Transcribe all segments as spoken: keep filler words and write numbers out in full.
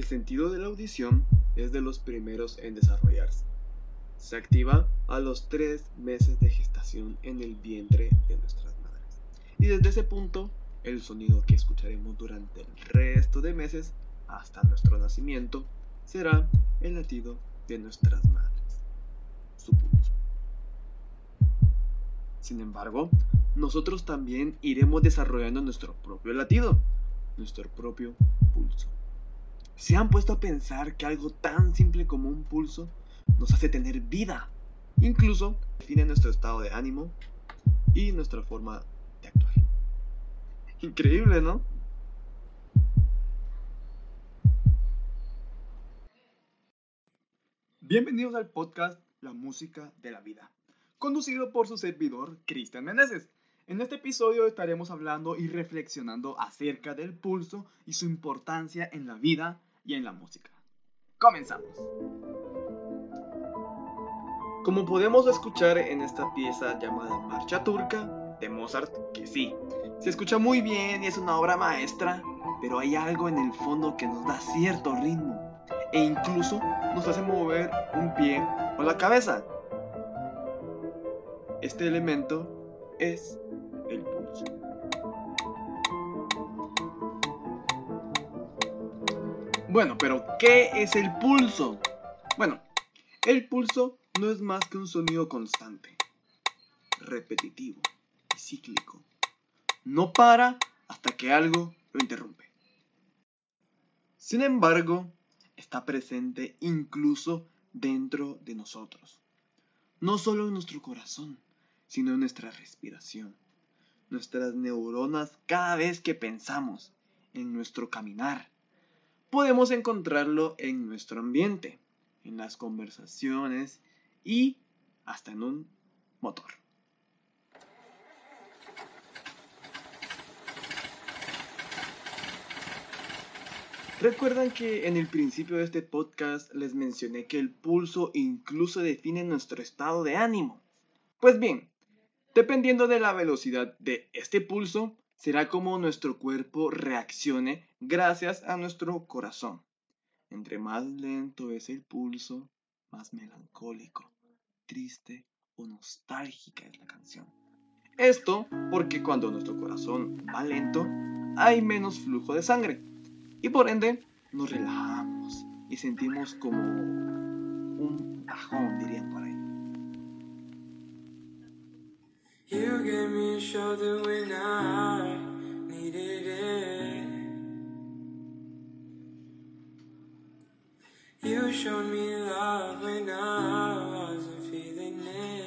sentido de la audición es de los primeros en desarrollarse. Se activa a los tres meses de gestación en el vientre de nuestras madres. Y desde ese punto, el sonido que escucharemos durante el resto de meses hasta nuestro nacimiento será el latido de nuestras madres, su pulso. Sin embargo, nosotros también iremos desarrollando nuestro propio latido, nuestro propio pulso. ¿Se han puesto a pensar que algo tan simple como un pulso nos hace tener vida? Incluso define nuestro estado de ánimo y nuestra forma de actuar. Increíble, ¿no? Bienvenidos al podcast La Música de la Vida, conducido por su servidor, Cristian Meneses. En este episodio estaremos hablando y reflexionando acerca del pulso y su importancia en la vida y en la música. Comenzamos. Como podemos escuchar en esta pieza llamada Marcha Turca de Mozart, que sí, se escucha muy bien y es una obra maestra, pero hay algo en el fondo que nos da cierto ritmo e incluso nos hace mover un pie o la cabeza. Este elemento es el pulso. Bueno, pero ¿qué es el pulso? Bueno, el pulso no es más que un sonido constante, repetitivo y cíclico. No para hasta que algo lo interrumpe. Sin embargo, está presente incluso dentro de nosotros. No solo en nuestro corazón, sino en nuestra respiración, nuestras neuronas cada vez que pensamos, en nuestro caminar. Podemos encontrarlo en nuestro ambiente, en las conversaciones y hasta en un motor. ¿Recuerdan que en el principio de este podcast les mencioné que el pulso incluso define nuestro estado de ánimo? Pues bien, dependiendo de la velocidad de este pulso, será como nuestro cuerpo reaccione gracias a nuestro corazón. Entre más lento es el pulso, más melancólico, triste o nostálgica es la canción. Esto porque cuando nuestro corazón va lento, hay menos flujo de sangre. Y por ende, nos relajamos y sentimos como un bajón, dirían por ahí. You gave me a shoulder when I needed it. You showed me love when I wasn't feeling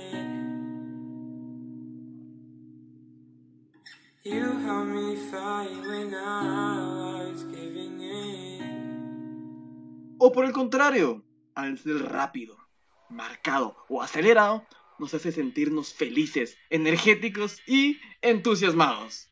it. You helped me fight when I was giving in. O por el contrario, al ser rápido, marcado o acelerado, nos hace sentirnos felices, energéticos y entusiasmados.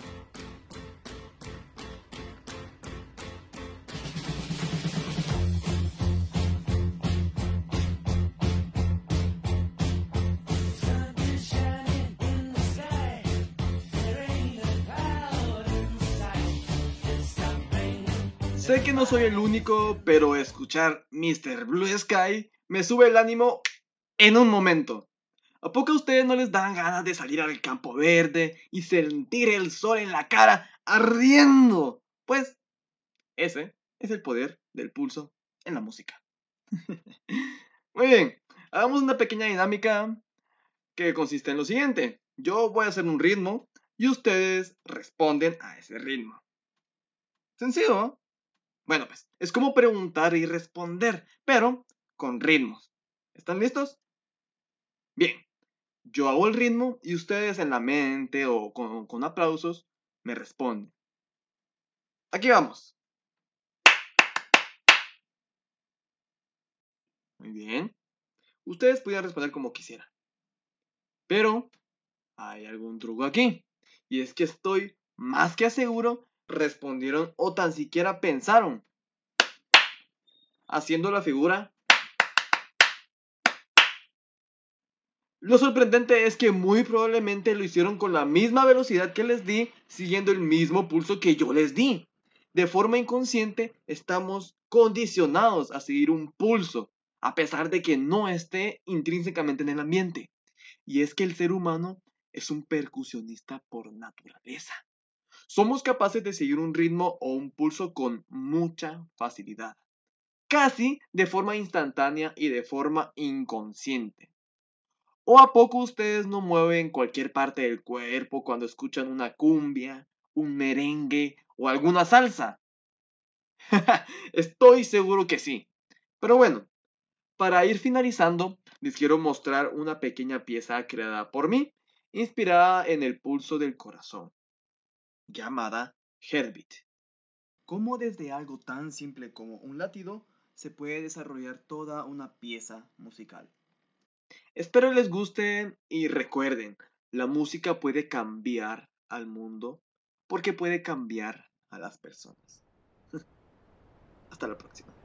Sé que no soy el único, pero escuchar mister Blue Sky me sube el ánimo en un momento. ¿A poco a ustedes no les dan ganas de salir al campo verde y sentir el sol en la cara ardiendo? Pues ese es el poder del pulso en la música. Muy bien, hagamos una pequeña dinámica que consiste en lo siguiente. Yo voy a hacer un ritmo y ustedes responden a ese ritmo. Sencillo, ¿no? Bueno, pues es como preguntar y responder, pero con ritmos. ¿Están listos? Bien. Yo hago el ritmo y ustedes en la mente o con, con aplausos me responden. Aquí vamos. Muy bien. Ustedes podían responder como quisieran. Pero hay algún truco aquí. Y es que estoy más que seguro respondieron o tan siquiera pensaron. Haciendo la figura. Lo sorprendente es que muy probablemente lo hicieron con la misma velocidad que les di, siguiendo el mismo pulso que yo les di. De forma inconsciente estamos condicionados a seguir un pulso, a pesar de que no esté intrínsecamente en el ambiente. Y es que el ser humano es un percusionista por naturaleza. Somos capaces de seguir un ritmo o un pulso con mucha facilidad, casi de forma instantánea y de forma inconsciente. ¿O a poco ustedes no mueven cualquier parte del cuerpo cuando escuchan una cumbia, un merengue o alguna salsa? Estoy seguro que sí. Pero bueno, para ir finalizando, les quiero mostrar una pequeña pieza creada por mí, inspirada en el pulso del corazón, llamada Heartbeat. Cómo desde algo tan simple como un latido se puede desarrollar toda una pieza musical. Espero les guste y recuerden, la música puede cambiar al mundo porque puede cambiar a las personas. Hasta la próxima.